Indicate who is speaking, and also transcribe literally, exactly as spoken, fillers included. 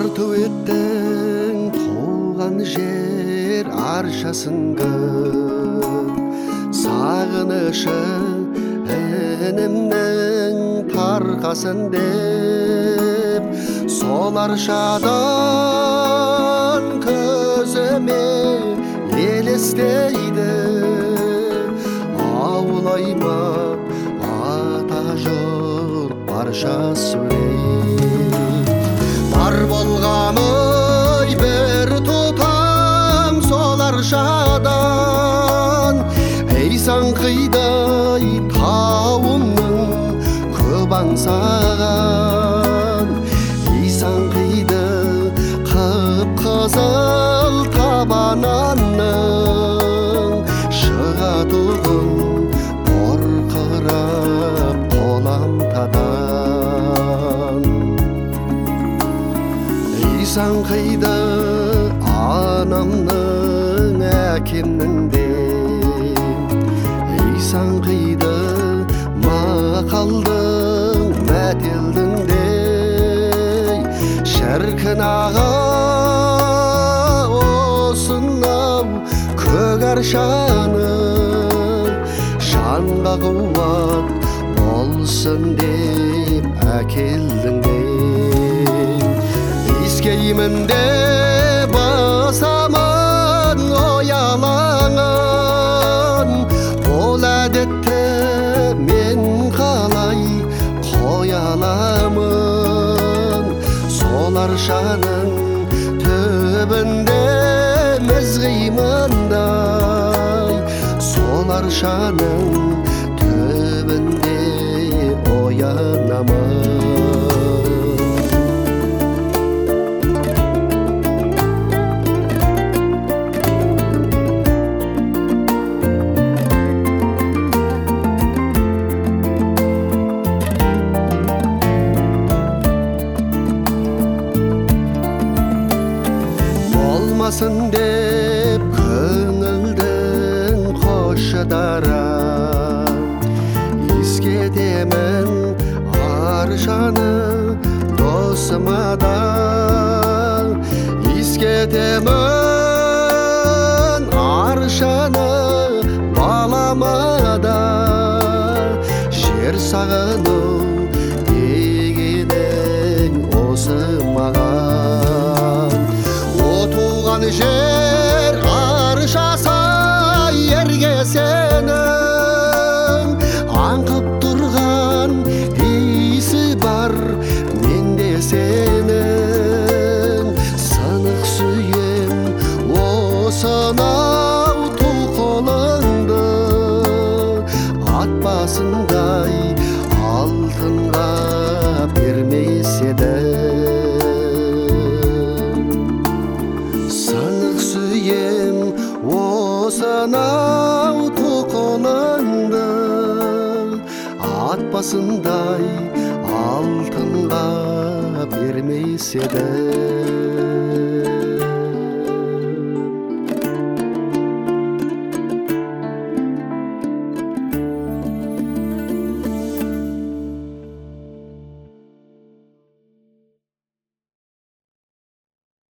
Speaker 1: тартып еттің туған жер аршасыңды, сағынышы інімнің тарқасын деп, сол аршадан көзіме елестейді. Ауылайма ата жұрт барша сурет, бар болғаны бір тұтам сол аршадан. Ейсан қидай тауымның көп аңсаған, ейсан қиды қып-қызыл табананның, шығатұғын бұрқырап қоламтадан. Ейсан қиды анамның әкемнің де, ейсан қиды мақалдың мәтелдің де. Шіркін аға осынау көк аршаның, жанға қуат болсын деп әкелдің де. Искеймін деп басамын оялаңын, ол әдетті мен қалай қоя аламын. Сол аршаның түбінде мізғимындай, сол аршаның түбінде оянамын. Болмасын деп көңілдің қошыдара, ескетемін аршаны досыма да, ескетемін аршаны балама да. Жер сағыну дегенің осы маған, жер аршаса ерге сенің, аңқып тұрған исі бар менде сенің. Сынық сүйем осынау тұқылыңды, ат басындай алтынға бермес еді. Осынау тұқылыңды, ат басындай алтынға бермес еді.